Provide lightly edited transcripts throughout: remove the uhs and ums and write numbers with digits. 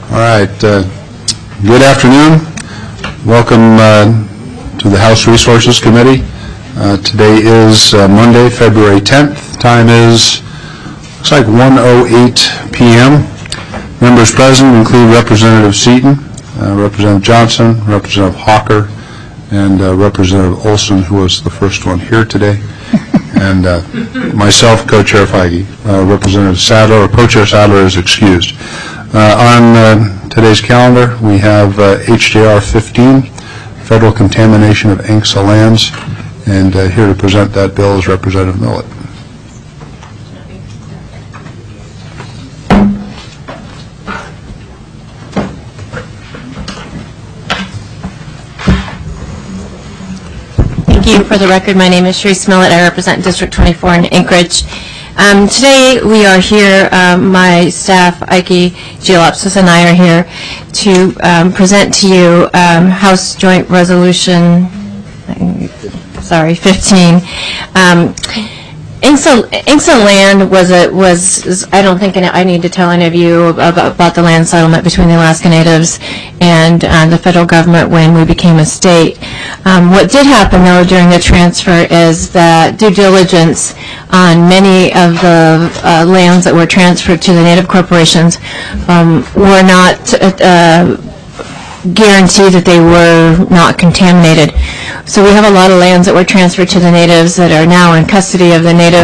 All right. Good afternoon. Welcome to the House Resources Committee. Today is Monday, February 10th. Time is, looks like 1:08 p.m. Members present include Representative Seaton, Representative Johnson, Representative Hawker, and Representative Olson, who was the first one here today, and myself, Co-Chair Feige. Representative Sadler, or Co-Chair Sadler, is excused. On today's calendar, we have HJR 15, Federal Contamination of ANCSA Lands, and here to present that bill is Representative Millett. Thank you. For the record, my name is Sharice Millett. I represent District 24 in Anchorage. Today we are here, my staff, Ike Geolopsis, and I are here to present to you House Joint Resolution 15. ANCSA land was I don't think I need to tell any of you about the land settlement between the Alaska Natives and the federal government when we became a state. What did happen, though, during the transfer is that due diligence on many of the lands that were transferred to the Native corporations were not guaranteed that they were not contaminated. So we have a lot of lands that were transferred to the Natives that are now in custody of the Native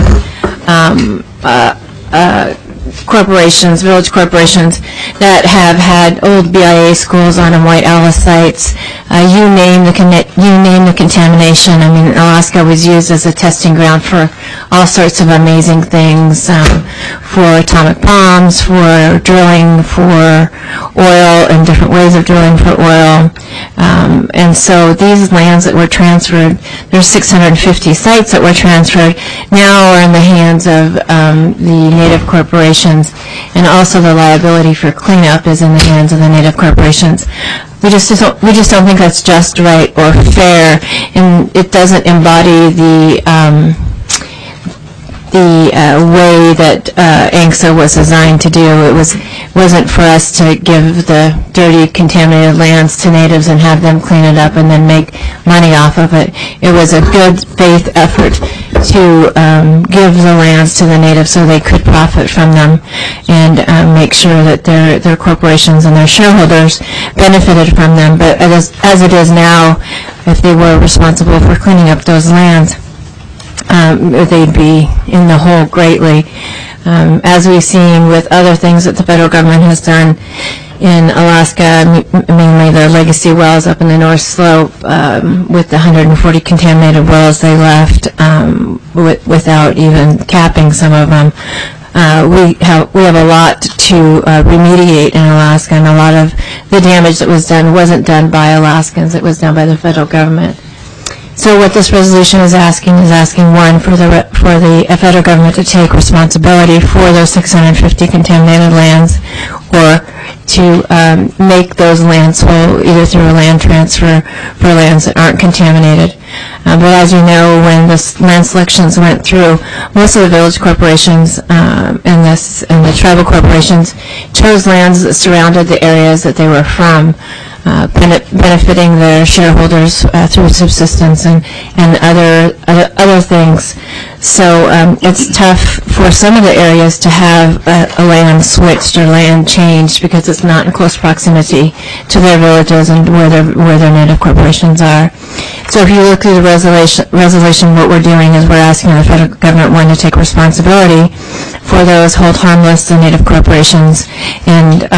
corporations, village corporations, that have had old BIA schools on them, White Alice sites. You name the contamination. I mean, Alaska was used as a testing ground for all sorts of amazing things, for atomic bombs, for drilling for oil, and different ways of drilling for oil. And so these lands that were transferred, there's 650 sites that were transferred, now are in the hands of the Native corporations, and also the liability for cleanup is in the hands of the Native corporations. We just don't think that's just, right, or fair, and it doesn't embody the way that ANCSA was designed to do. It wasn't for us to give the dirty, contaminated lands to Natives and have them clean it up and then make money off of it. It was a good faith effort to give the lands to the Natives so they could profit from them and make sure that their corporations and their shareholders benefited from them. But as it is now, if they were responsible for cleaning up those lands, they'd be in the hole greatly. As we've seen with other things that the federal government has done in Alaska, mainly the legacy wells up in the North Slope, with the 140 contaminated wells they left without even capping some of them. We have a lot to remediate in Alaska, and a lot of the damage that was done wasn't done by Alaskans, it was done by the federal government. So what this resolution is asking one, for the federal government to take responsibility for those 650 contaminated lands, or to make those lands whole, either through a land transfer for lands that aren't contaminated. But as you know, when the land selections went through, most of the village corporations and the tribal corporations chose lands that surrounded the areas that they were from, benefiting their shareholders through subsistence and other things. So it's tough for some of the areas to have a land switched or land changed because it's not in close proximity to their villages and where their Native corporations are. So if you look through the resolution, what we're doing is we're asking the federal government, one, to take responsibility for those hold harmless the Native corporations and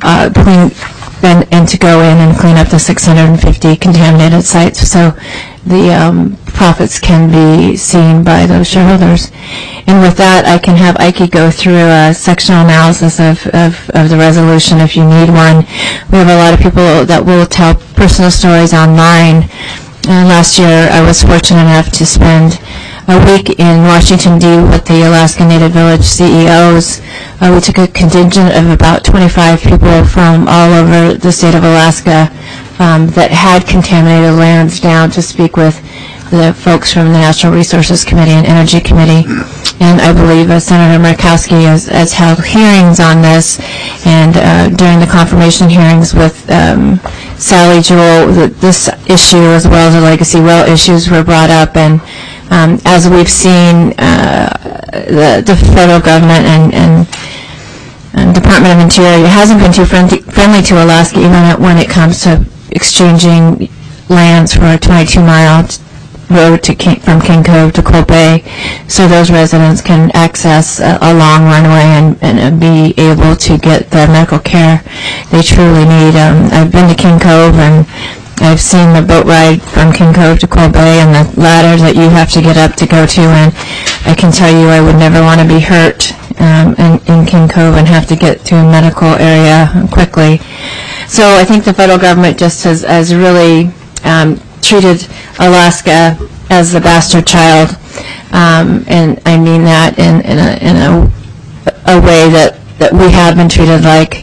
to go in and clean up the 650 contaminated sites so the profits can be seen by those shareholders. And with that, I can have Ike go through a sectional analysis of the resolution if you need one. We have a lot of people that will tell personal stories online. Last year, I was fortunate enough to spend a week in Washington, D.C. with the Alaska Native Village CEOs. We took a contingent of about 25 people from all over the state of Alaska that had contaminated lands down to speak with the folks from the Natural Resources Committee and Energy Committee. and I believe Senator Murkowski has held hearings on this, and during the confirmation hearings with Sally Jewell, this issue as well as the legacy well issues were brought up, and as we've seen, the federal government and Department of Interior hasn't been too friendly to Alaska, even when it comes to exchanging lands for a 22-mile road from King Cove to Cold Bay, so those residents can access a long runway and be able to get the medical care they truly need. I've been to King Cove, and I've seen the boat ride from King Cove to Cold Bay and the ladders that you have to get up to go to, and I can tell you I would never want to be hurt in King Cove and have to get to a medical area quickly. So I think the federal government just has really treated Alaska as the bastard child, and I mean that in a way that we have been treated like,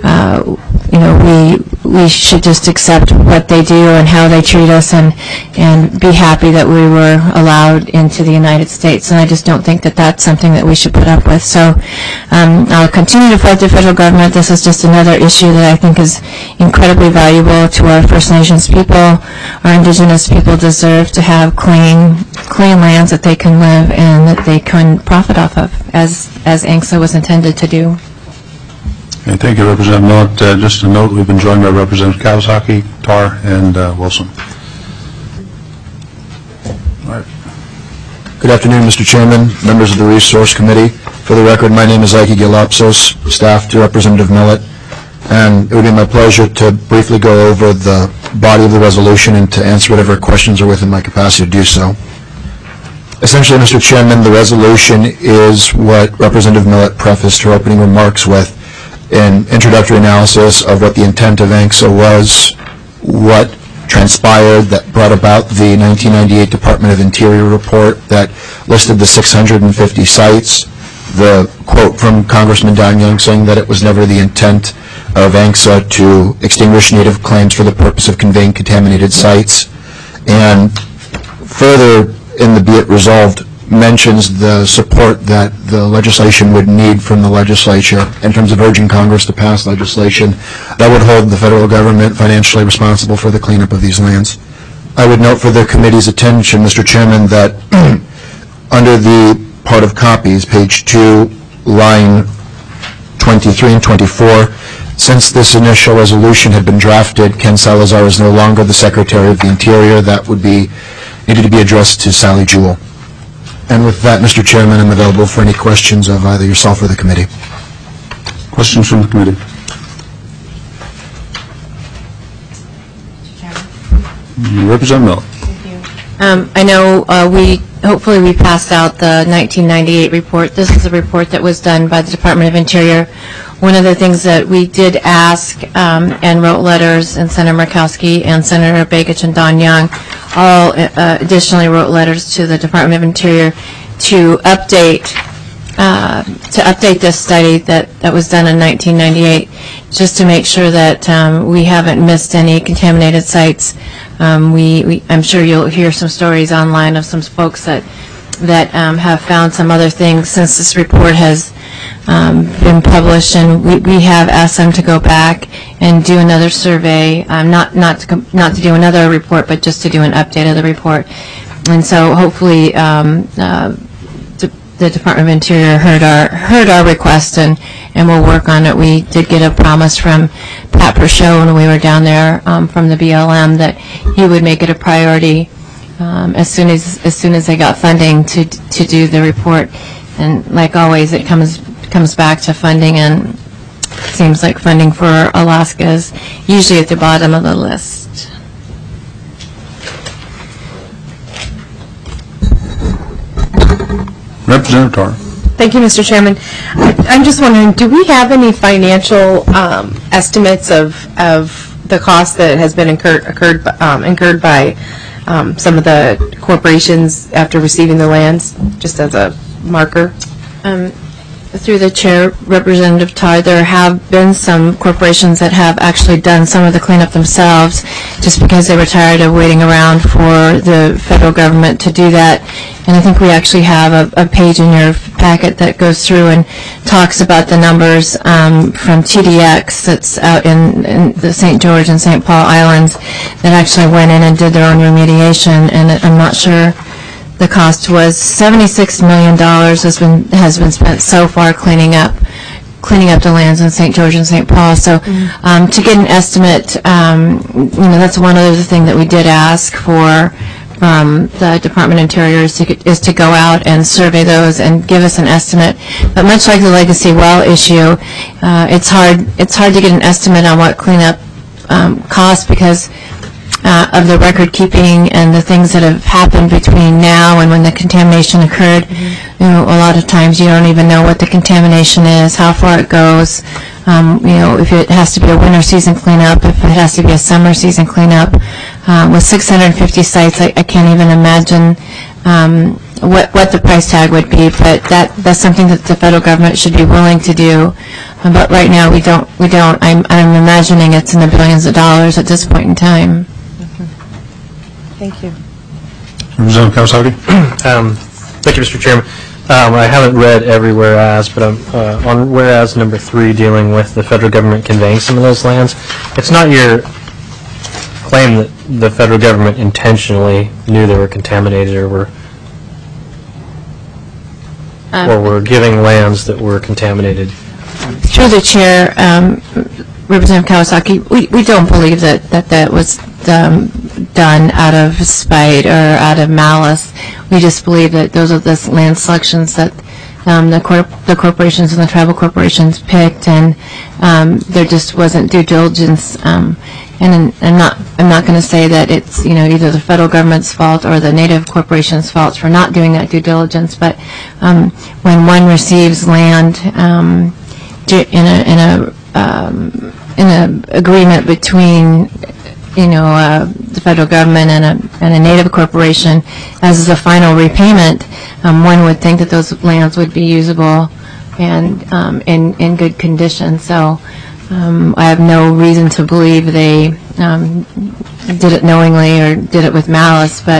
we should just accept what they do and how they treat us and be happy that we were allowed into the United States. And I just don't think that that's something that we should put up with. So I'll continue to fight the federal government. This is just another issue that I think is incredibly valuable to our First Nations people. Our Indigenous people deserve to have clean lands that they can live and that they can profit off of, as ANCSA was intended to do. Okay, thank you, Representative Millett. Just a note, we've been joined by Representative Kawasaki, Tarr, and Wilson. All right. Good afternoon, Mr. Chairman, members of the Resource Committee. For the record, my name is Ike Gilopsos, staff to Representative Millett, and it would be my pleasure to briefly go over the body of the resolution and to answer whatever questions are within my capacity to do so. Essentially, Mr. Chairman, the resolution is what Representative Millett prefaced her opening remarks with, an introductory analysis of what the intent of ANCSA was, what transpired that brought about the 1998 Department of Interior report that listed the 650 sites, the quote from Congressman Don Young saying that it was never the intent of ANCSA to extinguish Native claims for the purpose of conveying contaminated sites, and further in the Be It Resolved mentions the support that the legislation would need from the legislature in terms of urging Congress to pass legislation that would hold the federal government financially responsible for the cleanup of these lands. I would note for the committee's attention, Mr. Chairman, that under the part of copies, page 2, line 23 and 24, since this initial resolution had been drafted, Ken Salazar is no longer the Secretary of the Interior. That would be needed to be addressed to Sally Jewell. And with that, Mr. Chairman, I'm available for any questions of either yourself or the committee. Questions from the committee? Representative Millett. I know hopefully we passed out the 1998 report. This is a report that was done by the Department of Interior. One of the things that we did ask and wrote letters, and Senator Murkowski and Senator Begich and Don Young all additionally wrote letters to the Department of Interior to update this study that was done in 1998, just to make sure that we haven't missed any contaminated sites. I'm sure you'll hear some stories online of some folks that have found some other things since this report has been published, and we have asked them to go back and do another survey, not to do another report, but just to do an update of the report. And so hopefully the Department of Interior heard our request and will work on it. We did get a promise from Pat Perchot when we were down there from the BLM that he would make it a priority as soon as they got funding to do the report. And like always, it comes back to funding, and it seems like funding for Alaska is usually at the bottom of the list. Representative Tarr. Thank you, Mr. Chairman. I'm just wondering, do we have any financial estimates of the cost that has been incurred by some of the corporations after receiving the lands, just as a marker? Through the chair, Representative Todd, there have been some corporations that have actually done some of the cleanup themselves just because they were tired of waiting around for the federal government to do that. And I think we actually have a page in your packet that goes through and talks about the numbers from TDX that's out in the St. George and St. Paul Islands that actually went in and did their own remediation. And I'm not sure. The cost was $76 million has been spent so far cleaning up the lands in St. George and St. Paul. So to get an estimate, that's one other thing that we did ask for from the Department of Interior is to go out and survey those and give us an estimate. But much like the legacy well issue, it's hard to get an estimate on what cleanup costs because of the record keeping and the things that have happened between now and when the contamination occurred. A lot of times you don't even know what the contamination is, how far it goes. If it has to be a winter season cleanup, if it has to be a summer season cleanup. With 650 sites, I can't even imagine what the price tag would be. But that's something that the federal government should be willing to do. But right now we don't. I'm imagining it's in the billions of dollars at this point in time. Thank you. Representative Kawasaki. Thank you, Mr. Chairman. I haven't read every whereas, but I'm on whereas number 3 dealing with the federal government conveying some of those lands. It's not your claim that the federal government intentionally knew they were contaminated or were giving lands that were contaminated. Through the chair, Representative Kawasaki, we don't believe that was done out of spite or out of malice. We just believe that those are the land selections that the corporations and the tribal corporations picked, and there just wasn't due diligence. And I'm not going to say that it's either the federal government's fault or the native corporation's fault for not doing that due diligence. But when one receives land in a agreement between the federal government and a native corporation as a final repayment, one would think that those lands would be usable and in good condition. So I have no reason to believe they did it knowingly or did it with malice, but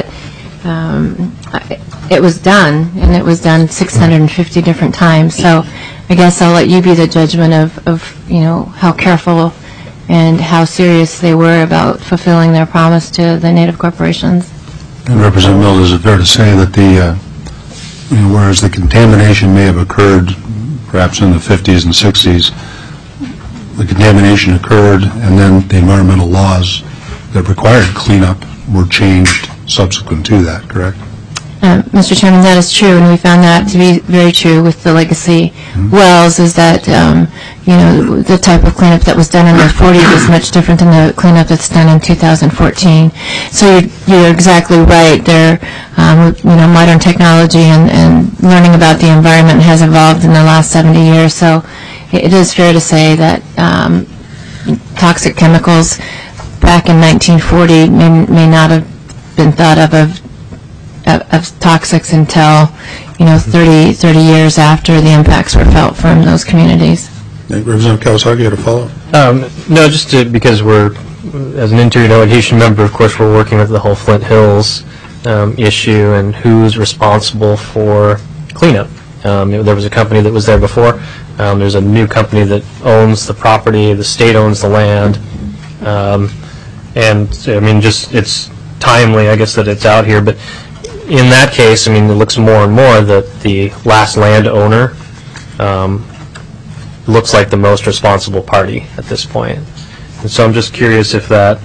it was done, and it was done 650 different times. So I guess I'll let you be the judgment of how careful and how serious they were about fulfilling their promise to the native corporations. And Representative Mills, is it fair to say that whereas the contamination may have occurred perhaps in the 50s and 60s, the contamination occurred and then the environmental laws that required cleanup were changed subsequent to that, correct? Mr. Chairman, that is true, and we found that to be very true with the legacy wells, is that, the type of cleanup that was done in the 40s is much different than the cleanup that's done in 2014. So you're exactly right. There, modern technology and learning about the environment has evolved in the last 70 years. So it is fair to say that toxic chemicals back in 1940 may not have been thought of toxics until 30 years after the impacts were felt from those communities. Representative Kawasaki, you had a follow-up? No, just because we're, as an interior delegation member, of course, we're working with the whole Flint Hills issue and who's responsible for cleanup. There was a company that was there before. There's a new company that owns the property. The state owns the land. And, it's timely, I guess, that it's out here. But in that case, it looks more and more that the last landowner looks like the most responsible party at this point. And so I'm just curious if that,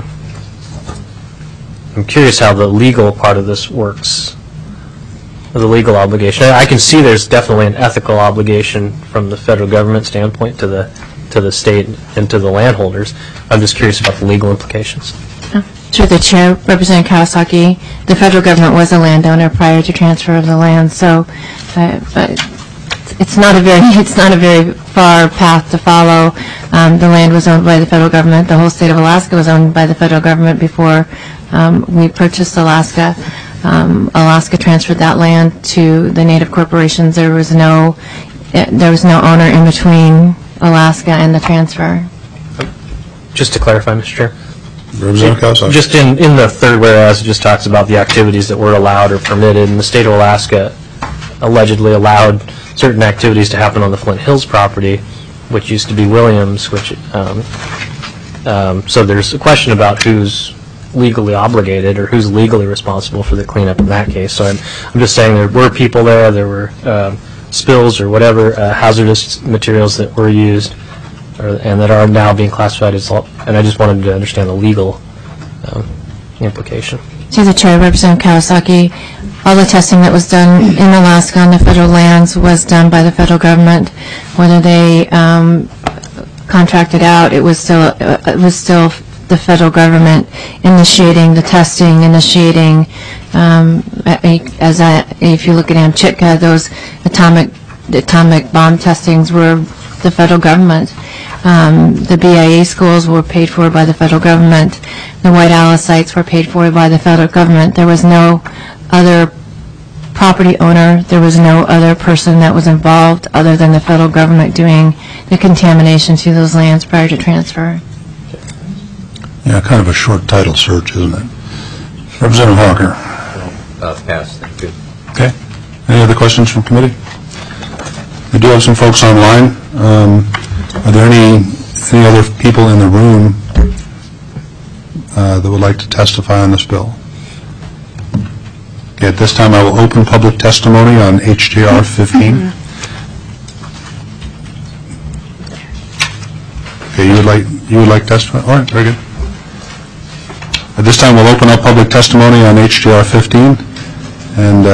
I'm curious how the legal part of this works, the legal obligation. I can see there's definitely an ethical obligation from the federal government standpoint to the state and to the landholders. I'm just curious about the legal implications. Through the chair, Representative Kawasaki, the federal government was a landowner prior to transfer of the land, so but it's not a very far path to follow. The land was owned by the federal government. The whole state of Alaska was owned by the federal government before we purchased Alaska. Alaska transferred that land to the native corporations. There was no there was no owner in between Alaska and the transfer. Just to clarify, Mr. Chair. Representative Kawasaki. Just in the third whereas, it just talks about the activities that were allowed or permitted, and the state of Alaska allegedly allowed certain activities to happen on the Flint Hills property, which used to be Williams, which, so there's a question about who's legally obligated or who's legally responsible for the cleanup in that case. So I'm just saying there were people there were spills or whatever hazardous materials that were used and that are now being classified as, and I just wanted to understand the legal implication. To the Chair, Representative Kawasaki, all the testing that was done in Alaska on the federal lands was done by the federal government. Whether they contracted out, it was still the federal government initiating the testing, if you look at Amchitka, those atomic bomb testings were the federal government. The BIA schools were paid for by the federal government. The White Owl sites were paid for by the federal government. There was no other property owner. There was no other person that was involved other than the federal government doing the contamination to those lands prior to transfer. Yeah, kind of a short title search, isn't it? Representative Hawker. Pass, thank you. Okay. Any other questions from committee? We do have some folks online. Are there any other people in the room that would like to testify on this bill? Okay, at this time I will open public testimony on HJR 15. Okay, you would like to testify? All right, very good. At this time we'll open up public testimony on HJR 15, and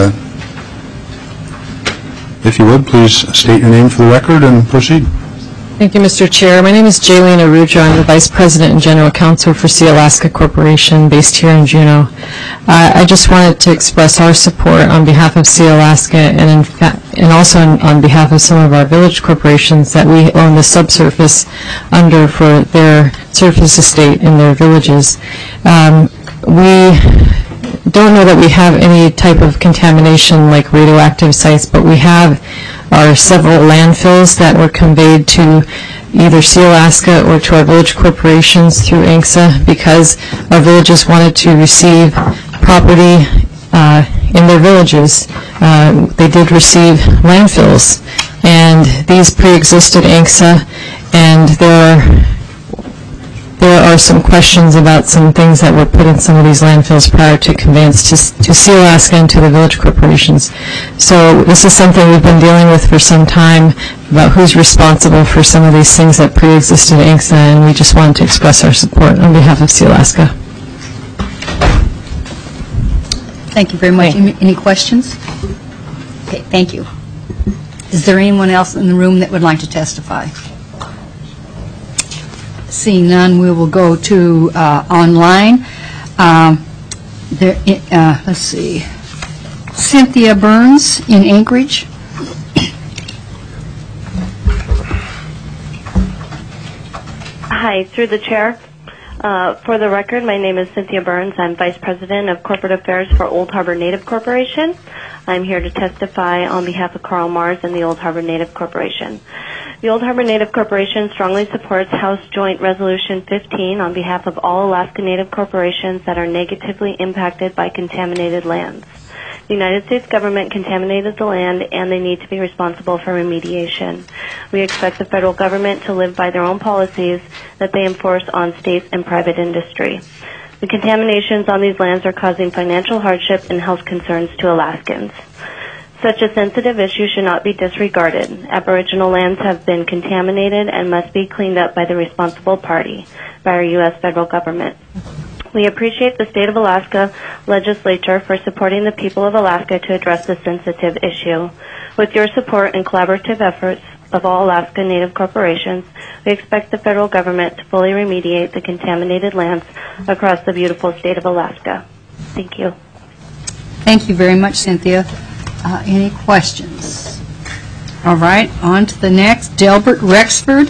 if you would, please state your name for the record and proceed. Thank you, Mr. Chair. My name is Jaylene Arujo. I'm the Vice President and General Counsel for Sea Alaska Corporation based here in Juneau. I just wanted to express our support on behalf of Sea Alaska and also on behalf of some of our village corporations that we own the subsurface under for their surface estate in their villages. We don't know that we have any type of contamination like radioactive sites, but we have our several landfills that were conveyed to either Sea Alaska or to our village corporations through ANCSA because our villages wanted to receive property in their villages. They did receive landfills, and these pre-existed ANCSA, and there are some questions about some things that were put in some of these landfills prior to conveyance to Sea Alaska and to the village corporations. So this is something we've been dealing with for some time about who's responsible for some of these things that pre-existed ANCSA, and we just wanted to express our support on behalf of Sea Alaska. Thank you very much. Any questions? Okay, thank you. Is there anyone else in the room that would like to testify? Seeing none, we will go to online. Let's see. Cynthia Burns in Anchorage. Hi, through the chair. For the record, my name is Cynthia Burns. I'm Vice President of Corporate Affairs for Old Harbor Native Corporation. I'm here to testify on behalf of Carl Mars and the Old Harbor Native Corporation. The Old Harbor Native Corporation strongly supports House Joint Resolution 15 on behalf of all Alaska Native corporations that are negatively impacted by contaminated lands. The United States government contaminated the land, and they need to be responsible for remediation. We expect the federal government to live by their own policies that they enforce on states and private industry. The contaminations on these lands are causing financial hardship and health concerns to Alaskans. Such a sensitive issue should not be disregarded. Aboriginal lands have been contaminated and must be cleaned up by the responsible party, by our U.S. federal government. We appreciate the State of Alaska Legislature for supporting the people of Alaska to address this sensitive issue. With your support and collaborative efforts of all Alaska Native corporations, we expect the federal government to fully remediate the contaminated lands across the beautiful state of Alaska. Thank you. Thank you very much, Cynthia. Any questions? All right, on to the next. Delbert Rexford.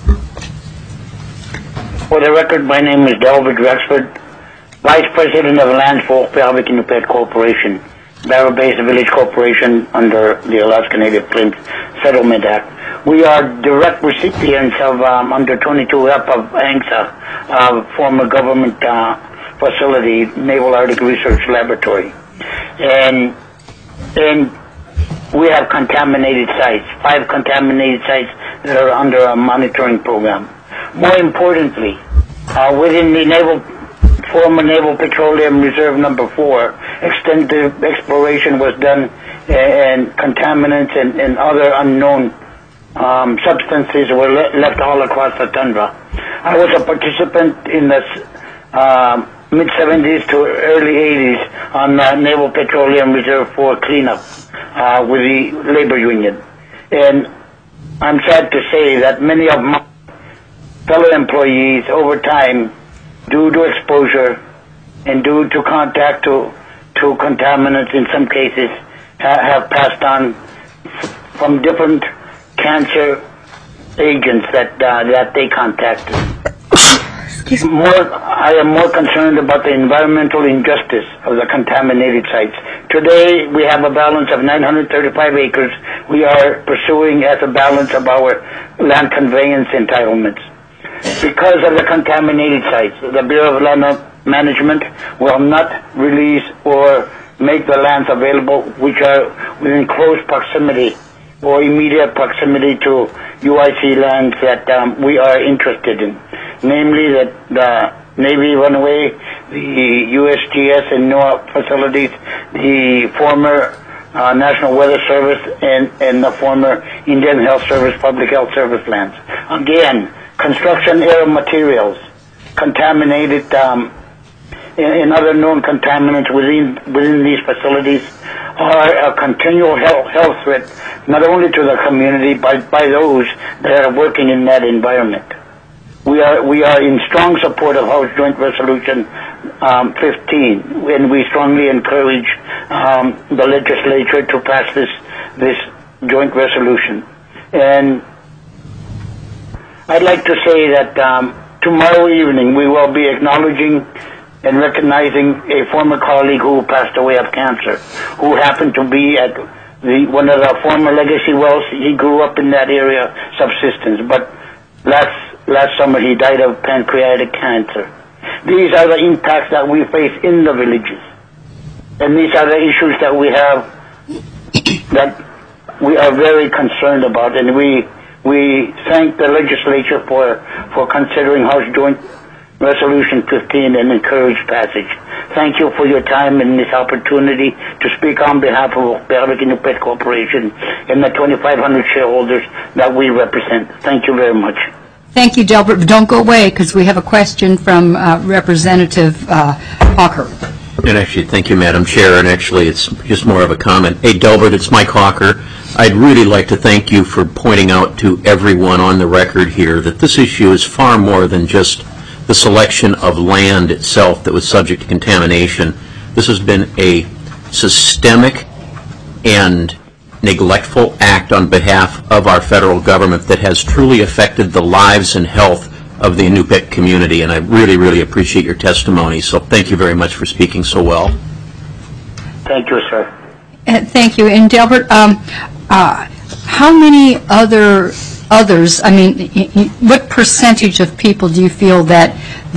For the record, my name is Delbert Rexford, Vice President of Lands for Falvik Corporation. Barrow Base Village Corporation under the Alaska Native Claims Settlement Act. We are direct recipients of under 22F of ANCSA, former government facility, Naval Arctic Research Laboratory. And we have contaminated sites, 5 contaminated sites that are under a monitoring program. More importantly, within the former Naval Petroleum Reserve Number 4, extensive exploration was done, and contaminants and other unknown substances were left all across the tundra. I was a participant in the mid-70s to early 80s on the Naval Petroleum Reserve 4 cleanup with the labor union. And I'm sad to say that many of my fellow employees over time, due to exposure and due to contact to contaminants in some cases, have passed on from different cancer agents that they contacted. I am more concerned about the environmental injustice of the contaminated sites. Today, we have a balance of 935 acres. We are pursuing as a balance of our land conveyance entitlements. Because of the contaminated sites, the Bureau of Land Management will not release or make the lands available which are within close proximity or immediate proximity to UIC lands that we are interested in. Namely, that the Navy runway, the USGS and NOAA facilities, the former National Weather Service, and the former Indian Health Service, Public Health Service lands. Again, construction era materials, contaminated, and other known contaminants within these facilities are a continual health threat, not only to the community, but by those that are working in that environment. We are in strong support of House Joint Resolution 15, and we strongly encourage the legislature to pass this joint resolution. And I'd like to say that tomorrow evening we will be acknowledging and recognizing a former colleague who passed away of cancer, who happened to be at one of the former legacy wells. He grew up in that area, subsistence, but last summer he died of pancreatic cancer. These are the impacts that we face in the villages, and these are the issues that we have that we are very concerned about, and we thank the legislature for considering House Joint Resolution 15 and encourage passage. Thank you for your time and this opportunity to speak on behalf of Barrick Inupiat Corporation and the 2,500 shareholders that we represent. Thank you very much. Thank you, Delbert. But don't go away, because we have a question from Representative Hawker. And actually, thank you, Madam Chair. And actually, it's just more of a comment. Hey, Delbert, it's Mike Hawker. I'd really like to thank you for pointing out to everyone on the record here that this issue is far more than just the selection of land itself that was subject to contamination. This has been a systemic and neglectful act on behalf of our federal government that has truly affected the lives and health of the Inupiat community, and I really, really appreciate your testimony. So thank you very much for speaking so well. Thank you, sir. Thank you. And Delbert, how many others, I mean, what percentage of people do you feel that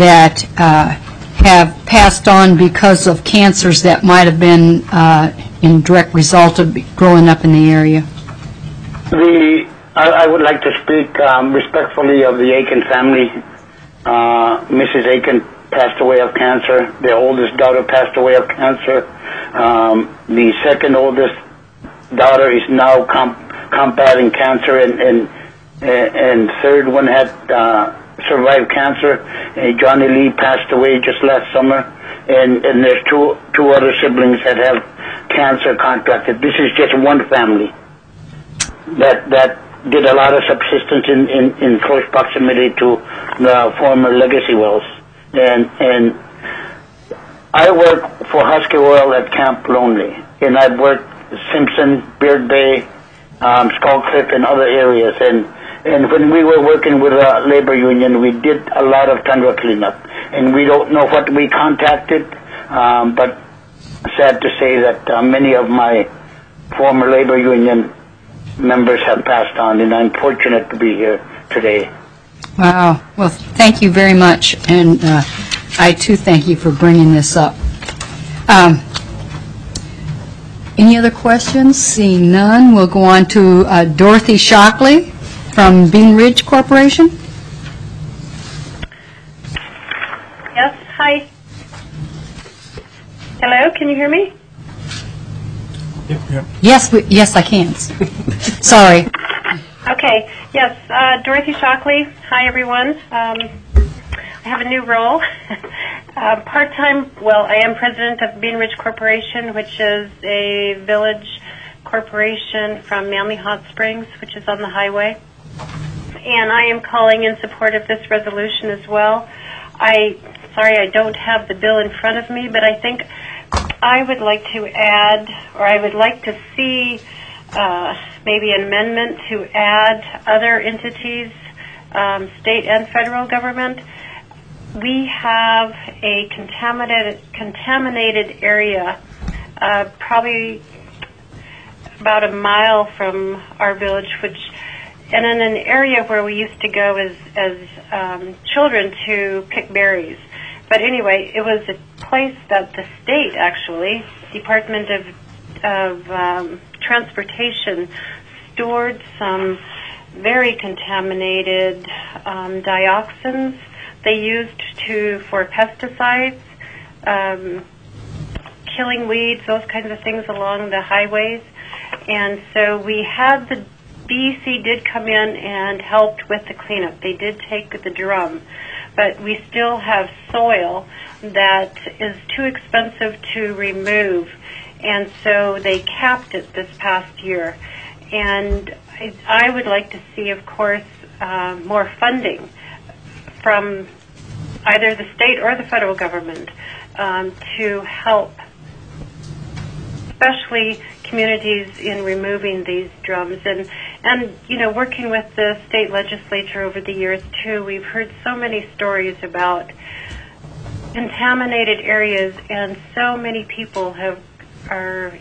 have passed on because of cancers that might have been in direct result of growing up in the area? I would like to speak respectfully of the Aiken family. Mrs. Aiken passed away of cancer. Their oldest daughter passed away of cancer. The second oldest daughter is now combating cancer, and third one had survived cancer. Johnny Lee passed away just last summer, and there's two other siblings that have cancer contracted. This is just one family that did a lot of subsistence in close proximity to the former legacy wells. And I work for Husky Oil at Camp Lonely, and I've worked Simpson, Beard Bay, Skull Cliff, and other areas. And when we were working with a labor union, we did a lot of tundra cleanup. And we don't know what we contacted, but sad to say that many of my former labor union members have passed on, and I'm fortunate to be here today. Wow. Well, thank you very much, and I too thank you for bringing this up. Any other questions? Seeing none, we'll go on to Dorothy Shockley from Bean Ridge Corporation. Yes, hi. Hello, can you hear me? Yes, I can. Sorry. Okay, yes, Dorothy Shockley. Hi, everyone. I have a new role. Part-time, well, I am president of Bean Ridge Corporation, which is a village corporation from Manly Hot Springs, which is on the highway. And I am calling in support of this resolution as well. Sorry, I don't have the bill in front of me, but I think I would like to add, or I would like to see maybe an amendment to add other entities, state and federal government. We have a contaminated area, probably about a mile from our village, and in an area where we used to go as children to pick berries. But anyway, it was a place that the state, actually, Department of Transportation, stored some very contaminated dioxins they used for pesticides, killing weeds, those kinds of things along the highways. And so we had the BEC did come in and helped with the cleanup. They did take the drum. But we still have soil that is too expensive to remove, and so they capped it this past year. And I would like to see, of course, more funding from either the state or the federal government to help, especially communities in removing these drums. And you know, working with the state legislature over the years too, we've heard so many stories about contaminated areas, and so many people are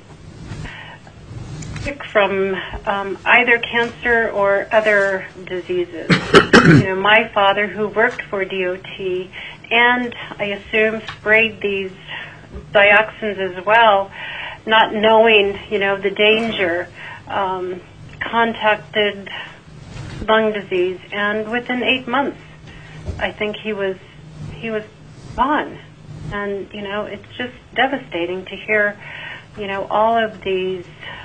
sick from either cancer or other diseases. You know, my father, who worked for DOT, and I assume sprayed these dioxins as well, not knowing, you know, the danger, contacted lung disease, and within 8 months, I think he was gone. And you know, it's just devastating to hear, you know, all of these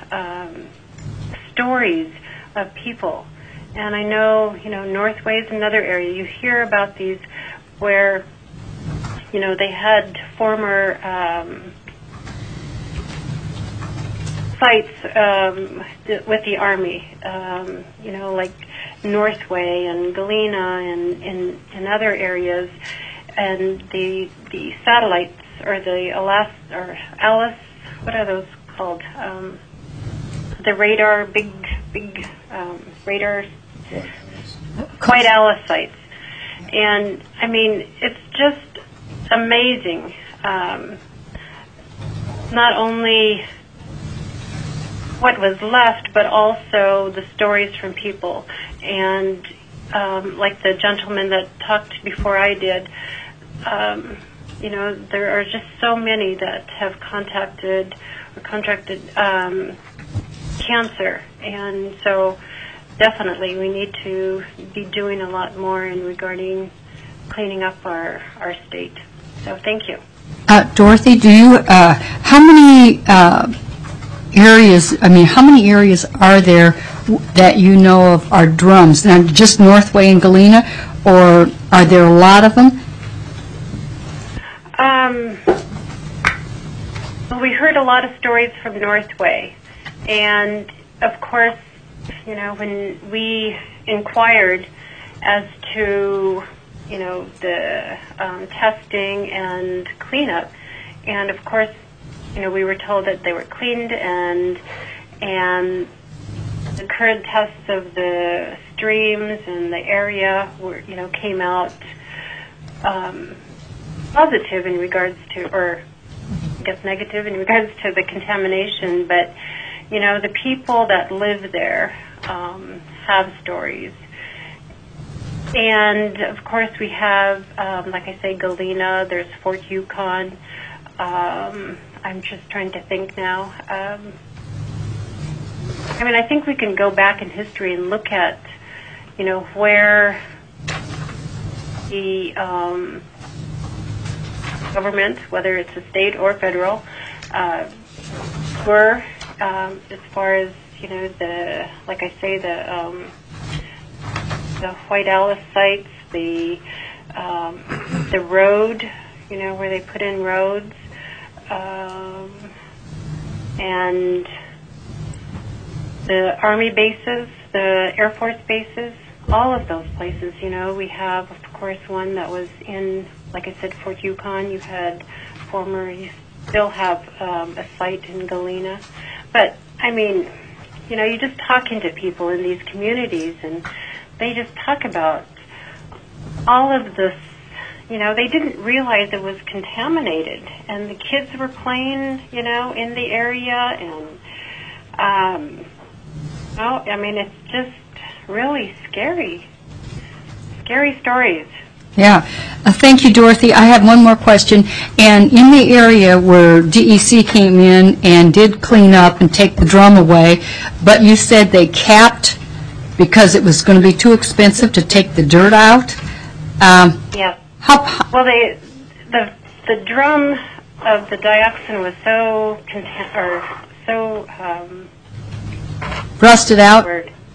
stories of people. And I know, you know, Northway is another area. You hear about these where, you know, they had former sites with the Army, you know, like Northway and Galena and other areas, and the satellites, or the Alice, what are those called? The radar, big radar, White Alice sites. And I mean, it's just amazing. Not only what was left, but also the stories from people. And like the gentleman that talked before I did, you know, there are just so many that have contracted cancer. And so definitely we need to be doing a lot more in regarding cleaning up our state. So thank you. Dorothy, do you, how many areas, how many areas are there that you know of are drums? Now, just Northway and Galena, or are there a lot of them? Well, we heard a lot of stories from Northway, and of course, you know, when we inquired as to, you know, the testing and cleanup, and of course, you know, we were told that they were cleaned, and the current tests of the streams and the area were, you know, came out positive in regards to, or guess, negative in regards to the contamination, but, you know, the people that live there have stories. And, of course, we have, like I say, Galena, there's Fort Yukon. I'm just trying to think now. I mean, I think we can go back in history and look at, you know, where the government, whether it's a state or federal, were as far as, you know, the, like I say, the White Alice sites, the road, you know, where they put in roads, and the Army bases, the Air Force bases, all of those places, you know. We have, of course, one that was in, like I said, Fort Yukon. You still have a site in Galena. But, I mean, you know, you're just talking to people in these communities, and they just talk about all of this. You know, they didn't realize it was contaminated, and the kids were playing, you know, in the area, and, I mean, it's just really scary stories. Yeah. Thank you, Dorothy. I have one more question. And in the area where DEC came in and did clean up and take the drum away, but you said they capped because it was going to be too expensive to take the dirt out? Yes. Well, the drum of the dioxin was so rusted out?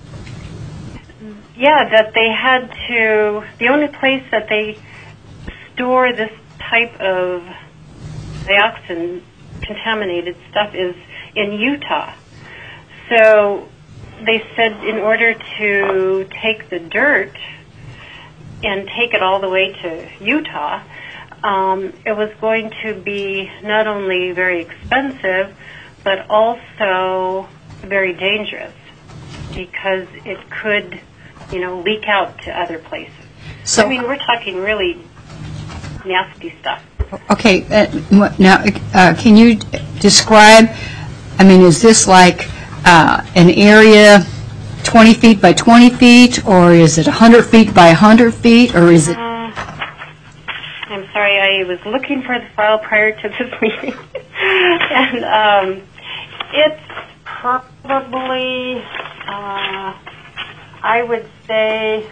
Yeah, that they had to, the only place that they store this type of dioxin contaminated stuff is in Utah. So they said in order to take the dirt and take it all the way to Utah, it was going to be not only very expensive, but also very dangerous, because it could, you know, leak out to other places. So, I mean, we're talking really nasty stuff. Okay, now, can you describe, I mean, is this like an area 20 feet by 20 feet, or is it 100 feet by 100 feet, or is it? I'm sorry, I was looking for the file prior to this meeting, and it's probably, I would say,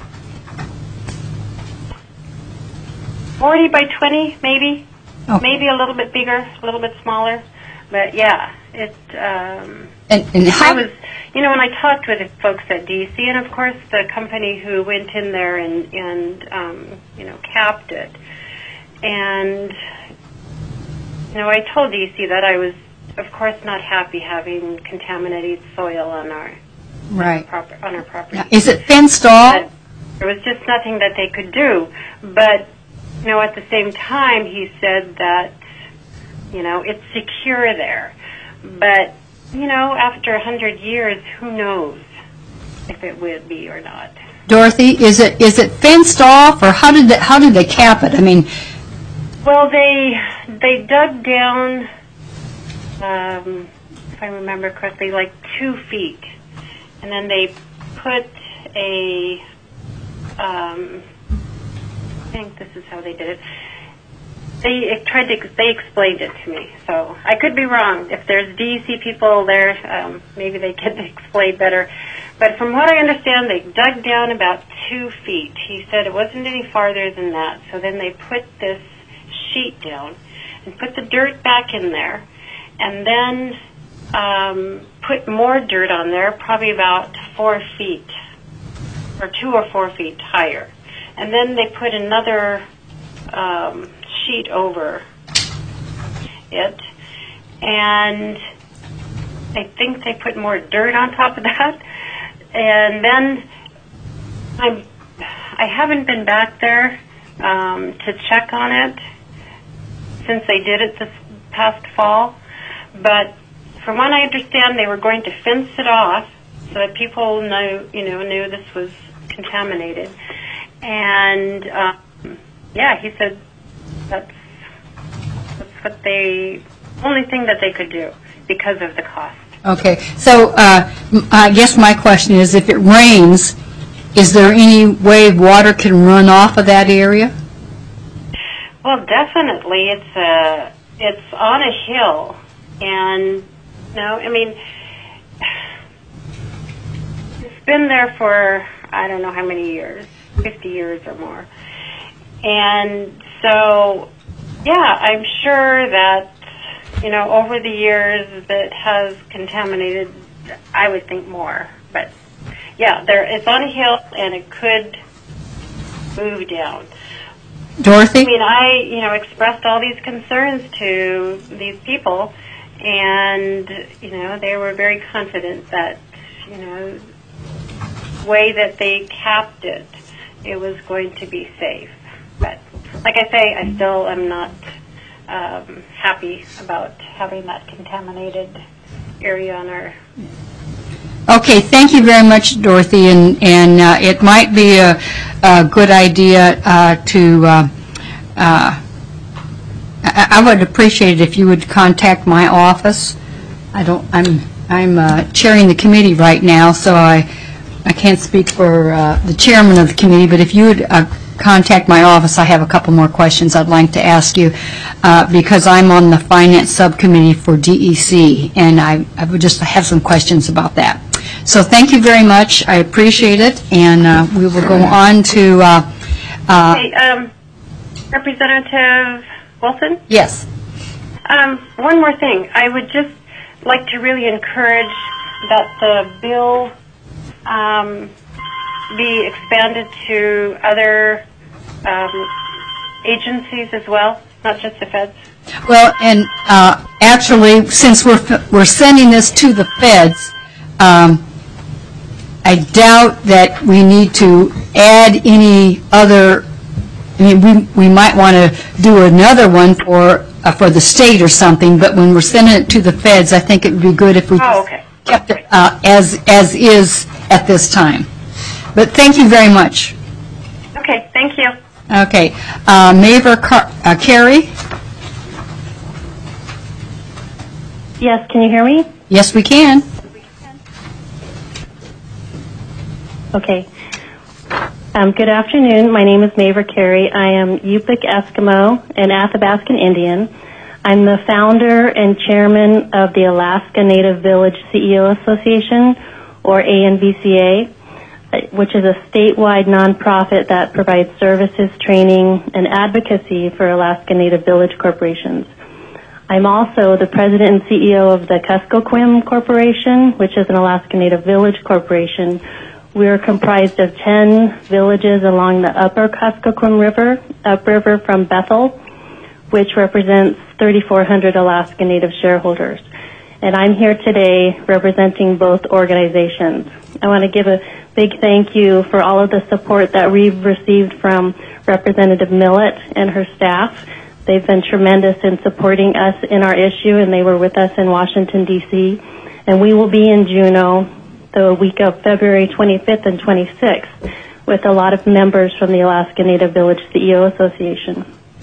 40 by 20, maybe. Okay. Maybe a little bit bigger, a little bit smaller. But yeah, it. And how? I was, you know, when I talked with the folks at DC, and of course the company who went in there and you know, capped it, and you know, I told DC that I was, of course, not happy having contaminated soil on our on our property. Now, is it fenced off? But there was just nothing that they could do. But you know, at the same time, he said that, you know, it's secure there. But, you know, after 100 years, who knows if it would be or not. Dorothy, is it fenced off, or how did they cap it? I mean, well, they dug down, if I remember correctly, like 2 feet, and then they put a, I think this is how they did it. They explained it to me, so I could be wrong. If there's DEC people there, maybe they could explain better. But from what I understand, they dug down about 2 feet. He said it wasn't any farther than that. So then they put this sheet down and put the dirt back in there, and then put more dirt on there, probably about 4 feet, or 2 or 4 feet higher. And then they put another sheet over it, and I think they put more dirt on top of that. And then I haven't been back there to check on it since they did it this past fall. But from what I understand, they were going to fence it off so that people knew this was contaminated. And yeah, he said that's what they, only thing that they could do because of the cost. Okay, so I guess my question is, if it rains, is there any way water can run off of that area? Well, definitely. It's on a hill, and I mean, it's been there for I don't know how many years, 50 years or more, and so I'm sure that over the years that has contaminated, I would think more, but it's on a hill and it could move down. Dorothy? I mean, I expressed all these concerns to these people, and they were very confident that the way that they capped it, it was going to be safe. But like I say, I still am not happy about having that contaminated area on our. Okay, thank you very much, Dorothy, and it might be a good idea to. I would appreciate it if you would contact my office. I'm chairing the committee right now, so I can't speak for the chairman of the committee. But if you would contact my office, I have a couple more questions I'd like to ask you because I'm on the finance subcommittee for DEC, and I would just have some questions about that. So thank you very much. I appreciate it, and we will go on to. Representative Wilson? Yes. One more thing. I would just like to really encourage that the bill be expanded to other agencies as well, not just the feds. Well, and actually, since we're sending this to the feds, I doubt that we need to add any other. I mean, we might want to do another one for the state or something. But when we're sending it to the feds, I think it would be good if we kept it as is at this time. But thank you very much. Okay, thank you. Okay, Maver Carey. Yes, can you hear me? Yes, we can. Okay. Good afternoon. My name is Maver Carey. I am Yupik Eskimo and Athabascan Indian. I'm the founder and chairman of the Alaska Native Village CEO Association, or ANVCA, which is a statewide nonprofit that provides services, training, and advocacy for Alaska Native Village corporations. I'm also the president and CEO of the Kuskokwim Corporation, which is an Alaska Native Village corporation. We are comprised of 10 villages along the upper Kuskokwim River, upriver from Bethel, which represents 3,400 Alaska Native shareholders. And I'm here today representing both organizations. I want to give a big thank you for all of the support that we've received from Representative Millett and her staff. They've been tremendous in supporting us in our issue, and they were with us in Washington, D.C. And we will be in Juneau the week of February 25th and 26th with a lot of members from the Alaska Native Village CEO Association.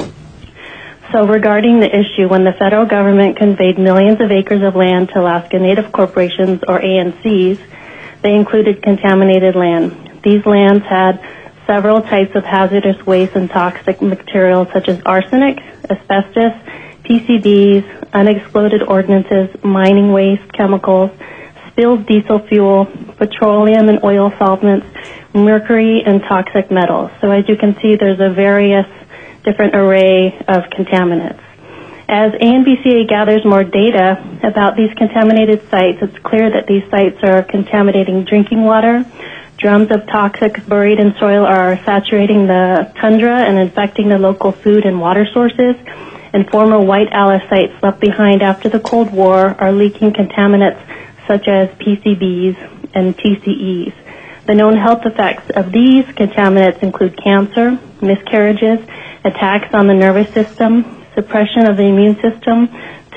So regarding the issue, when the federal government conveyed millions of acres of land to Alaska Native corporations, or ANCs, they included contaminated land. These lands had several types of hazardous waste and toxic materials such as arsenic, asbestos, PCBs, unexploded ordnances, mining waste, chemicals, spilled diesel fuel, petroleum and oil solvents, mercury, and toxic metals. So as you can see, there's a various different array of contaminants. As ANVCA gathers more data about these contaminated sites, it's clear that these sites are contaminating drinking water. Drums of toxics buried in soil are saturating the tundra and infecting the local food and water sources. And former white Alice sites left behind after the Cold War are leaking contaminants such as PCBs and TCEs. The known health effects of these contaminants include cancer, miscarriages, attacks on the nervous system, suppression of the immune system,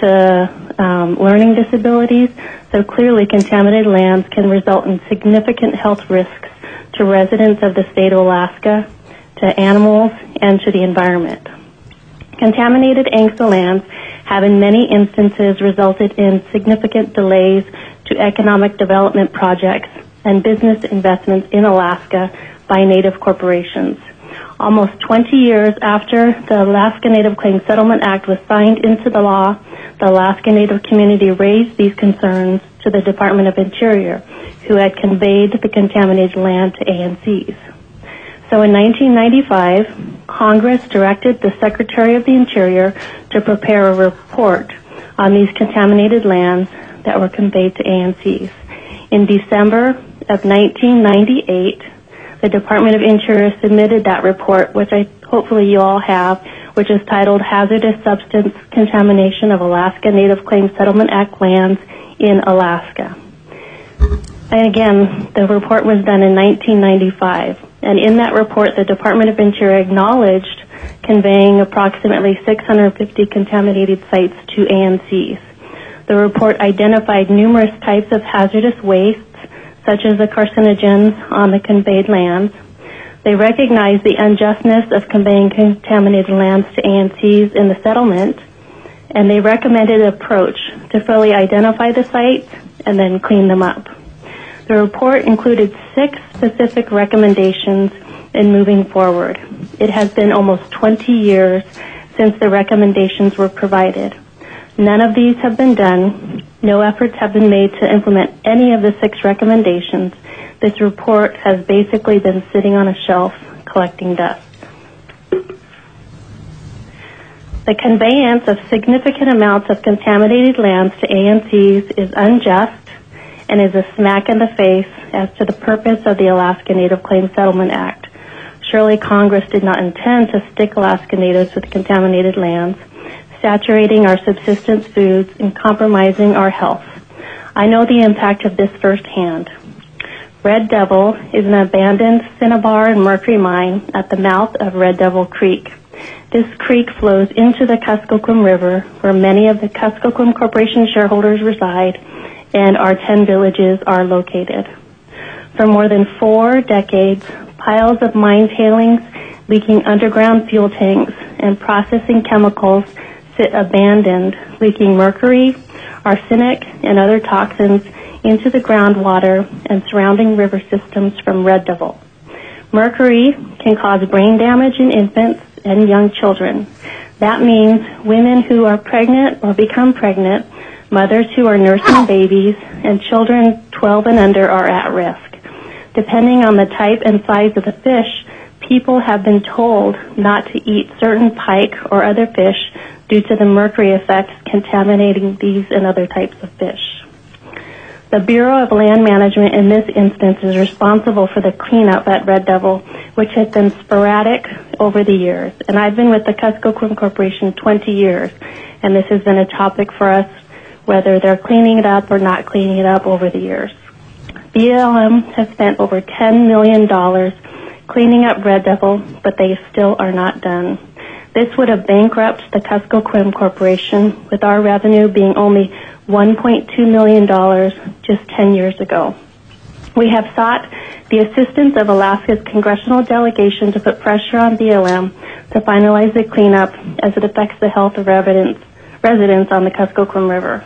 to learning disabilities. So clearly contaminated lands can result in significant health risks to residents of the state of Alaska, to animals, and to the environment. Contaminated ANCSA lands have in many instances resulted in significant delays to economic development projects and business investments in Alaska by Native corporations. Almost 20 years after the Alaska Native Claims Settlement Act was signed into the law, the Alaska Native community raised these concerns to the Department of Interior, who had conveyed the contaminated land to ANCs. So in 1995, Congress directed the Secretary of the Interior to prepare a report on these contaminated lands that were conveyed to ANCs. In December of 1998, the Department of Interior submitted that report, which hopefully you all have, which is titled Hazardous Substance Contamination of Alaska Native Claims Settlement Act Lands in Alaska. And again, the report was done in 1995. And in that report, the Department of Interior acknowledged conveying approximately 650 contaminated sites to ANCs. The report identified numerous types of hazardous wastes, such as the carcinogens on the conveyed lands. They recognized the unjustness of conveying contaminated lands to ANCs in the settlement, and they recommended an approach to fully identify the sites and then clean them up. The report included 6 specific recommendations in moving forward. It has been almost 20 years since the recommendations were provided. None of these have been done. No efforts have been made to implement any of the 6 recommendations. This report has basically been sitting on a shelf collecting dust. The conveyance of significant amounts of contaminated lands to ANCs is unjust and is a smack in the face as to the purpose of the Alaska Native Claims Settlement Act. Surely Congress did not intend to stick Alaska Natives with contaminated lands, saturating our subsistence foods and compromising our health. I know the impact of this firsthand. Red Devil is an abandoned cinnabar and mercury mine at the mouth of Red Devil Creek. This creek flows into the Kuskokwim River, where many of the Kuskokwim Corporation shareholders reside, and our 10 villages are located. For more than 4 decades, piles of mine tailings, leaking underground fuel tanks, and processing chemicals sit abandoned, leaking mercury, arsenic, and other toxins into the groundwater and surrounding river systems from Red Devil. Mercury can cause brain damage in infants and young children. That means women who are pregnant or become pregnant, mothers who are nursing babies, and children 12 and under are at risk. Depending on the type and size of the fish, people have been told not to eat certain pike or other fish due to the mercury effects contaminating these and other types of fish. The Bureau of Land Management in this instance is responsible for the cleanup at Red Devil, which has been sporadic over the years. And I've been with the Kuskokwim Corporation 20 years, and this has been a topic for us, whether they're cleaning it up or not cleaning it up over the years. BLM has spent over $10 million cleaning up Red Devil, but they still are not done. This would have bankrupted the Kuskokwim Corporation, with our revenue being only $1.2 million just 10 years ago. We have sought the assistance of Alaska's congressional delegation to put pressure on BLM to finalize the cleanup as it affects the health of residents on the Kuskokwim River.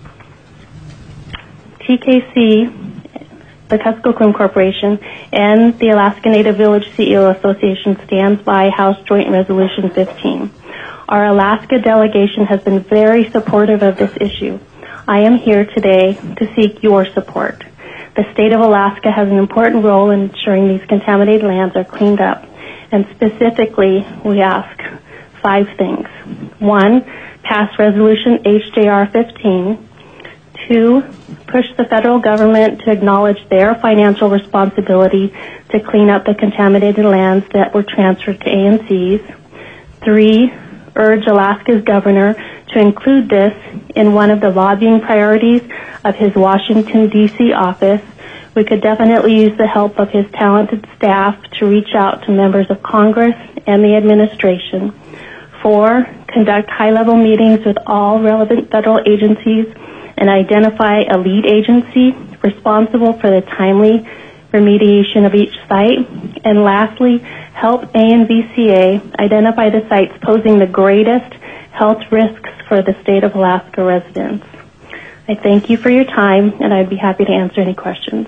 TKC, the Kuskokwim Corporation, and the Alaska Native Village CEO Association stands by House Joint Resolution 15. Our Alaska delegation has been very supportive of this issue. I am here today to seek your support. The state of Alaska has an important role in ensuring these contaminated lands are cleaned up, and specifically, we ask 5 things. 1, pass Resolution HJR 15. 2, push the federal government to acknowledge their financial responsibility to clean up the contaminated lands that were transferred to ANCs. 3, urge Alaska's governor to include this in one of the lobbying priorities of his Washington, D.C. office. We could definitely use the help of his talented staff to reach out to members of Congress and the administration. 4, conduct high-level meetings with all relevant federal agencies and identify a lead agency responsible for the timely remediation of each site. And lastly, help ANVCA identify the sites posing the greatest health risks for the state of Alaska residents. I thank you for your time, and I'd be happy to answer any questions.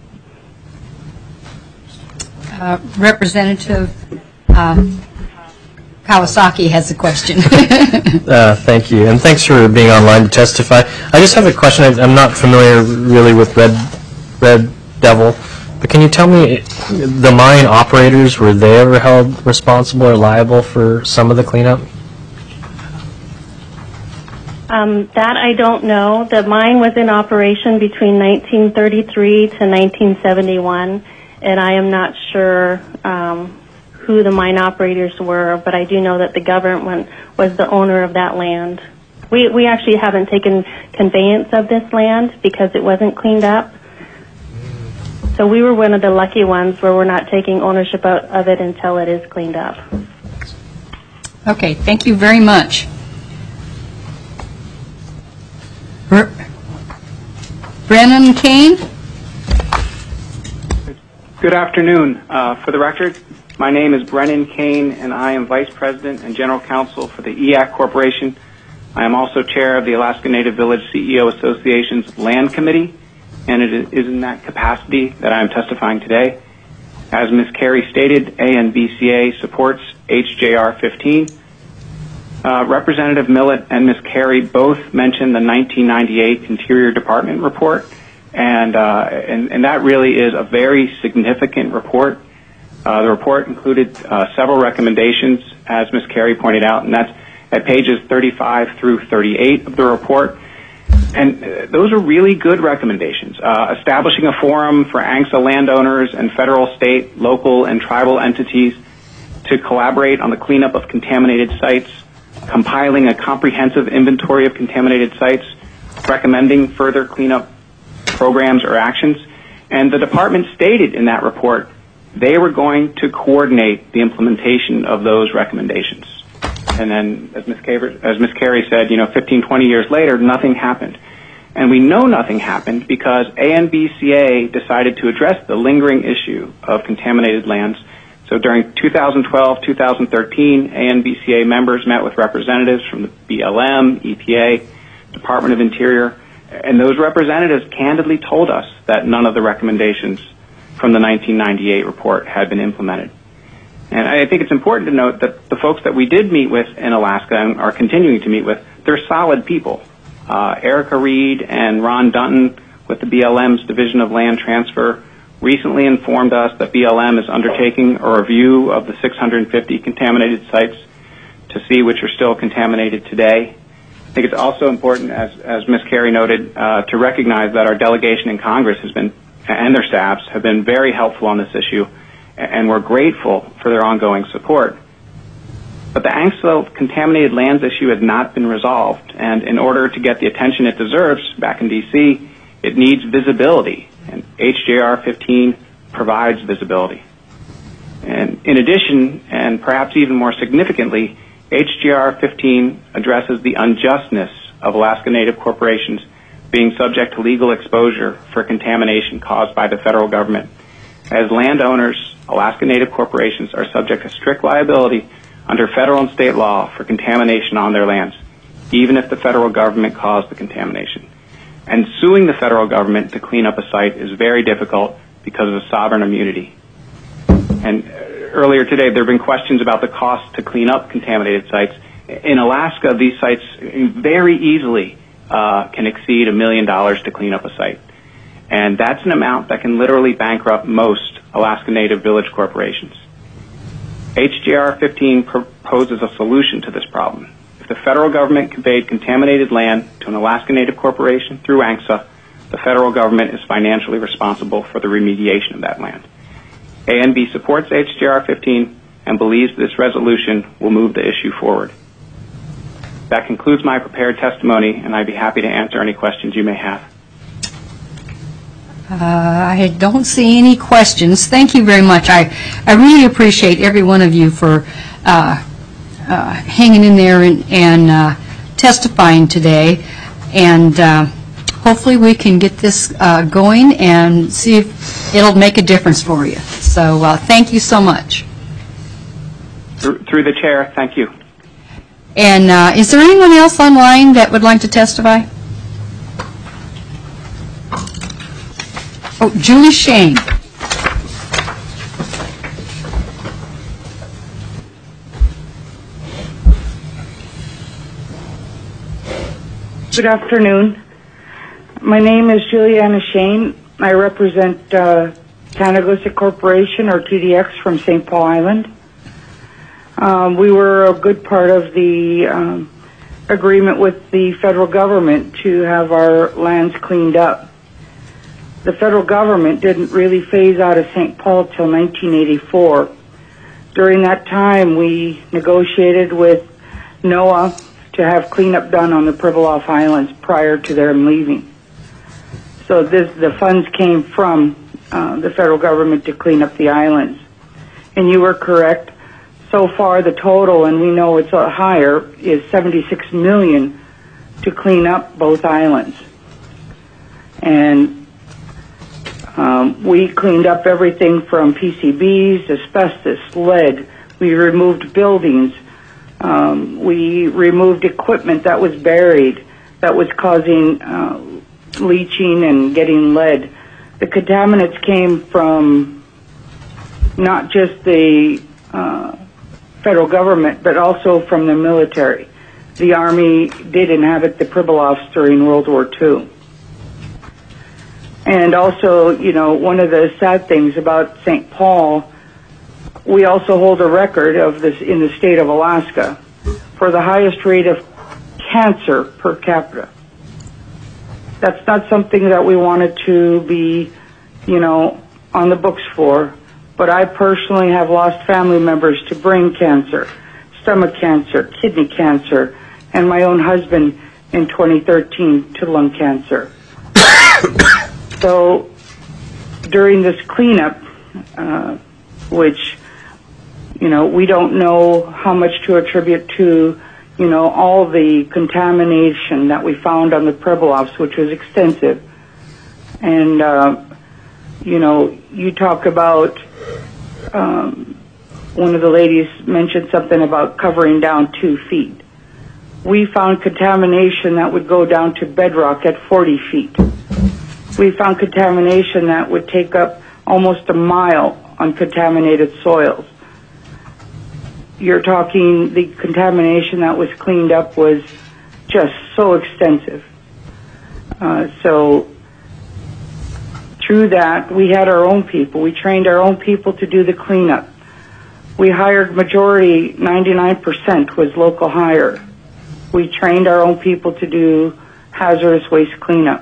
Representative Kawasaki has a question. Thank you, and thanks for being online to testify. I just have a question. I'm not familiar really with Red Devil, but can you tell me, the mine operators, were they ever held responsible or liable for some of the cleanup? That I don't know. The mine was in operation between 1933 to 1971, and I am not sure who the mine operators were, but I do know that the government was the owner of that land. We actually haven't taken conveyance of this land because it wasn't cleaned up. So we were one of the lucky ones where we're not taking ownership of it until it is cleaned up. Okay, thank you very much. Brennan Kane? Good afternoon. For the record, my name is Brennan Kane, and I am Vice President and General Counsel for the EAC Corporation. I am also Chair of the Alaska Native Village CEO Association's Land Committee, and it is in that capacity that I am testifying today. As Ms. Carey stated, ANBCA supports HJR 15. Representative Millett and Ms. Carey both mentioned the 1998 Interior Department report, and that really is a very significant report. The report included several recommendations, as Ms. Carey pointed out, and that's at pages 35 through 38 of the report. And those are really good recommendations. Establishing a forum for ANCSA landowners and federal, state, local, and tribal entities to collaborate on the cleanup of contaminated sites, compiling a comprehensive inventory of contaminated sites, recommending further cleanup programs or actions. And the department stated in that report they were going to coordinate the implementation of those recommendations. And then, as Ms. Carey said, 15, 20 years later, nothing happened. And we know nothing happened because ANBCA decided to address the lingering issue of contaminated lands. So during 2012, 2013, ANBCA members met with representatives from the BLM, EPA, Department of Interior, and those representatives candidly told us that none of the recommendations from the 1998 report had been implemented. And I think it's important to note that the folks that we did meet with in Alaska and are continuing to meet with, they're solid people. Erica Reed and Ron Dunton with the BLM's Division of Land Transfer recently informed us that BLM is undertaking a review of the 650 contaminated sites to see which are still contaminated today. I think it's also important, as Ms. Carey noted, to recognize that our delegation in Congress has been, and their staffs, have been very helpful on this issue, and we're grateful for their ongoing support. But the ANCSA contaminated lands issue has not been resolved, and in order to get the attention it deserves back in D.C., it needs visibility, and HJR 15 provides visibility. And in addition, and perhaps even more significantly, HJR 15 addresses the unjustness of Alaska Native corporations being subject to legal exposure for contamination caused by the federal government. As landowners, Alaska Native corporations are subject to strict liability under federal and state law for contamination on their lands, even if the federal government caused the contamination. And suing the federal government to clean up a site is very difficult because of sovereign immunity. And earlier today, there have been questions about the cost to clean up contaminated sites. In Alaska, these sites very easily can exceed $1 million to clean up a site. And that's an amount that can literally bankrupt most Alaska Native village corporations. HJR 15 proposes a solution to this problem. If the federal government conveyed contaminated land to an Alaska Native corporation through ANCSA, the federal government is financially responsible for the remediation of that land. ANB supports HJR 15 and believes this resolution will move the issue forward. That concludes my prepared testimony, and I'd be happy to answer any questions you may have. I don't see any questions. Thank you very much. I really appreciate every one of you for hanging in there and testifying today. And hopefully we can get this going and see if it'll make a difference for you. So thank you so much. Through the chair, thank you. And is there anyone else online that would like to testify? Oh, Julie Shane. Good afternoon. My name is Juliana Shane. I represent Tanagosa Corporation, or TDX, from St. Paul Island. We were a good part of the agreement with the federal government to have our lands cleaned up. The federal government didn't really phase out of St. Paul till 1984. During that time, we negotiated with NOAA to have cleanup done on the Pribilof Islands prior to them leaving. So the funds came from the federal government to clean up the islands. And you were correct. So far, the total, and we know it's higher, is $76 million to clean up both islands. And we cleaned up everything from PCBs, asbestos, lead. We removed buildings. We removed equipment that was buried, that was causing leaching and getting lead. The contaminants came from not just the federal government, but also from the military. The Army did inhabit the Pribilofs during World War II. And also, you know, one of the sad things about St. Paul, we also hold a record of this in the state of Alaska for the highest rate of cancer per capita. That's not something that we wanted to be, you know, on the books for, but I personally have lost family members to brain cancer, stomach cancer, kidney cancer, and my own husband in 2013 to lung cancer. So during this cleanup, which, you know, we don't know how much to attribute to, you know, all the contamination that we found on the Pribilofs, which was extensive. And, you know, you talk about, one of the ladies mentioned something about covering down 2 feet. We found contamination that would go down to bedrock at 40 feet. We found contamination that would take up almost a mile on contaminated soils. You're talking, the contamination that was cleaned up was just so extensive. So through that, we had our own people. We trained our own people to do the cleanup. We hired majority, 99% was local hire. We trained our own people to do hazardous waste cleanup.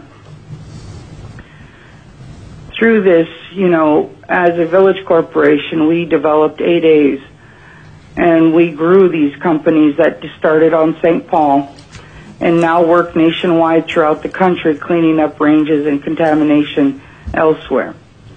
Through this, you know, as a village corporation, we developed 8 A's, and we grew these companies that started on St. Paul and now work nationwide throughout the country, cleaning up ranges and contamination elsewhere.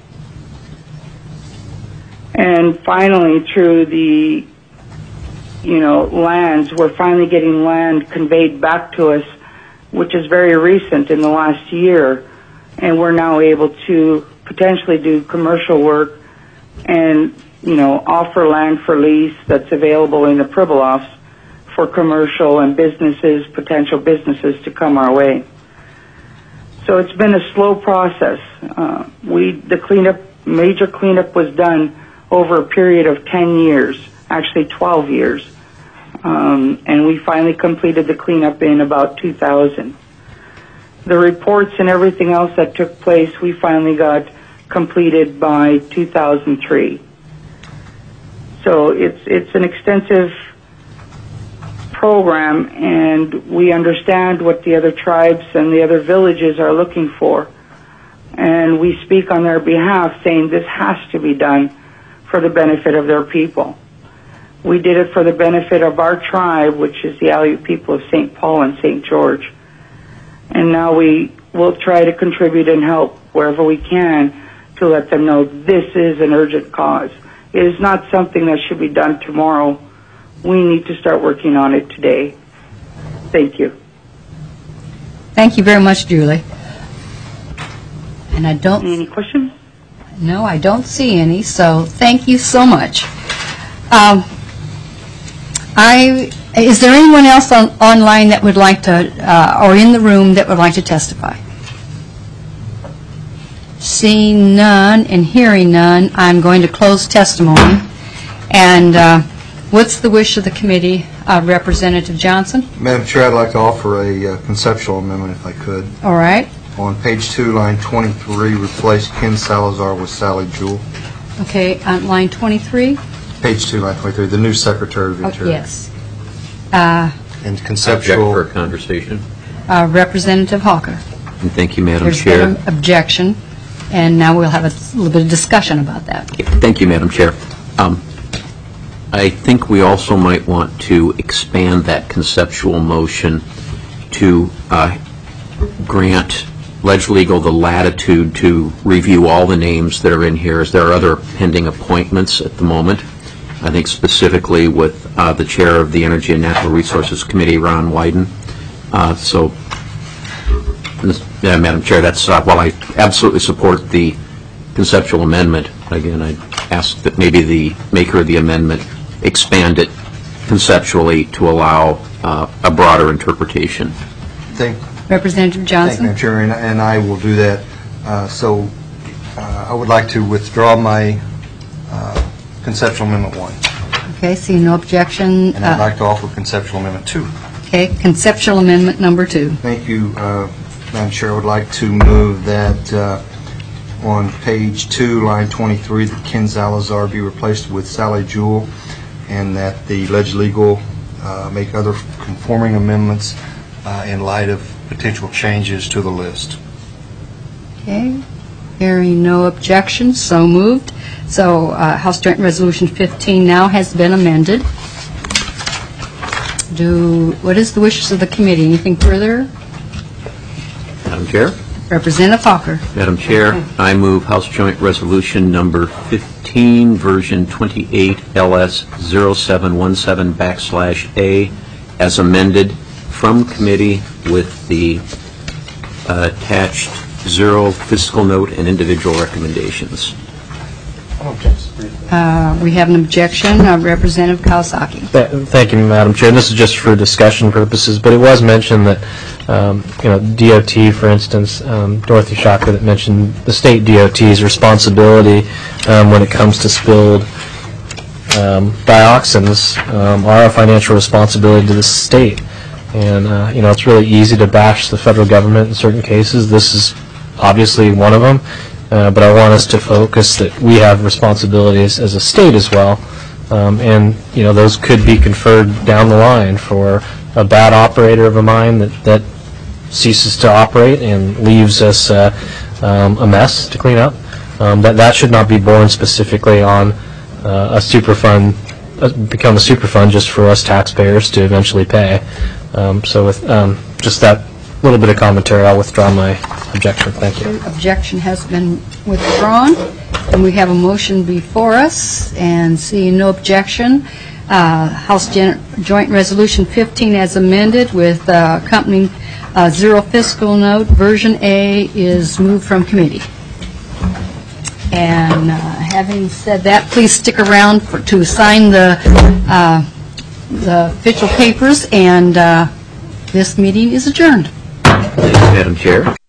And finally, through the, you know, lands, we're finally getting land conveyed back to us, which is very recent in the last year, and we're now able to potentially do commercial work and, you know, offer land for lease that's available in the Pribilofs for commercial and businesses, potential businesses to come our way. So it's been a slow process. The cleanup, major cleanup was done over a period of 10 years, actually 12 years. And we finally completed the cleanup in about 2000. The reports and everything else that took place, we finally got completed by 2003. So it's an extensive program, and we understand what the other tribes and the other villages are looking for. And we speak on their behalf, saying this has to be done for the benefit of their people. We did it for the benefit of our tribe, which is the Aleut people of St. Paul and St. George. And now we will try to contribute and help wherever we can to let them know this is an urgent cause. It is not something that should be done tomorrow. We need to start working on it today. Thank you. Thank you very much, Julie. And I don't... Any questions? No, I don't see any, so thank you so much. I Is there anyone else online that would like to, or in the room that would like to testify? Seeing none and hearing none, I'm going to close testimony. And what's the wish of the committee? Representative Johnson? Madam Chair, I'd like to offer a conceptual amendment if I could. All right. On page 2, line 23, replace Ken Salazar with Sally Jewell. Okay, on line 23? Page 2, line 23, the new Secretary of the Interior. Yes. And conceptual... Object for a conversation. Representative Hawker. And thank you, Madam There's Chair. been an objection, and now we'll have a little bit of discussion about that. Thank you, Madam Chair. I think we also might want to expand that conceptual motion to grant LegLegal the latitude to review all the names that are in here, as there are other pending appointments at the moment. I think specifically with the chair of the Energy and Natural Resources Committee, Ron Wyden. Madam Chair, that's while I absolutely support the conceptual amendment, again, I ask that maybe the maker of the amendment expand it conceptually to allow a broader interpretation. Representative Johnson? Thank you, Madam Chair, and I will do that. I would like to withdraw my conceptual amendment 1. Okay, seeing no objection. And I'd like to offer conceptual amendment 2. Okay, conceptual amendment number 2. Thank you, Madam Chair. I would like to move that on page 2, line 23, that Ken Salazar be replaced with Sally Jewell, and that the LegLegal make other conforming amendments in light of potential changes to the list. Okay, hearing no objection, so moved. So House Joint Resolution 15 now has been amended. What is the wishes of the committee? Anything further? Madam Chair? Representative Hawker. Madam Chair, I move House Joint Resolution number 15, version 28 LS 0717/A, as amended from committee with the attached 0 fiscal note and individual recommendations. We have an objection. Representative Kawasaki. Thank you, Madam Chair. This is just for discussion purposes, but it was mentioned that, DOT, for instance, Dorothy Shocker that mentioned the state DOT's responsibility when it comes to spilled dioxins are a financial responsibility to the state. And, it's really easy to bash the federal government in certain cases. This is obviously one of them. But I want us to focus that we have responsibilities as a state as well, and those could be conferred down the line for a bad operator of a mine that ceases to operate and leaves us a mess to clean up. That should not be borne specifically on a superfund, become a superfund just for us taxpayers to eventually pay. So with just that little bit of commentary, I'll withdraw my objection. Thank you. Objection has been withdrawn, and we have a motion before us, and seeing no objection, House Joint Resolution 15 as amended with accompanying 0 fiscal note, version A, is moved from committee. And having said that, please stick around to sign the official papers, and this meeting is adjourned. Thank you, Madam Chair.